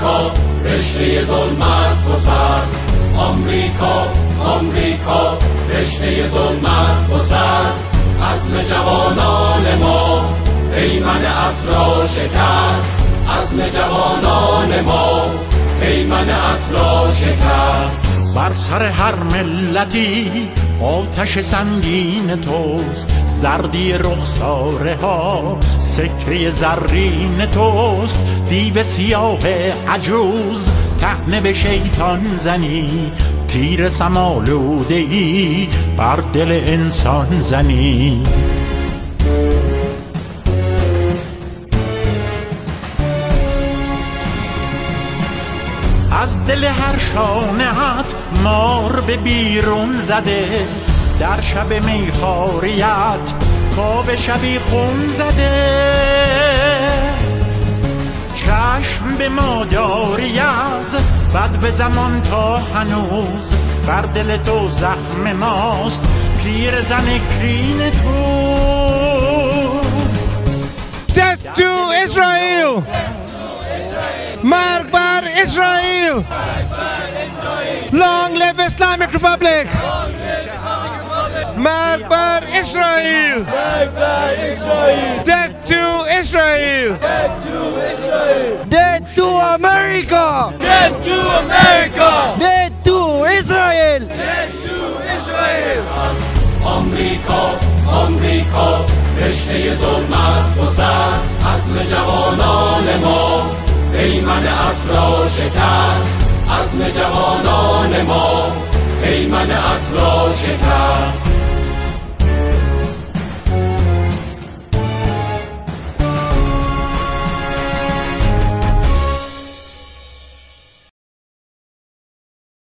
آمریکا رشته ظلمت گسست. آمریکا آمریکا رشته ظلمت گسست. عزم جوانان ما پیمان عطر شکست. عزم جوانان ما پیمان عطر شکست. بر سر هر ملتی آتش سنگین توست، زردی رخساره ها سکه زرین توست. دیو سیاه عجوز طعنه به شیطان زنی، تیر سمالوده ای بر دل انسان زنی. از دل هر شانه‌ات مار به بیرون زده، در شب میخواریت کاو شبی خون زده. چشم به ما داری از بد به زمان تا هنوز، بر دل تو زخم ماست پیر زن کین توست. Death to Israel! مرگ بر اسرائیل! Long live Islamic Republic! مرگ بر اسرائیل! Death to Israel! Death to America! Death to America! Death to Israel! Death to Israel! آمریکا آمریکا رشته ظلمت گسست. عزم جوانان ما پیمان عطر شکست. عزم جوانان ما پیمان عطر شکست.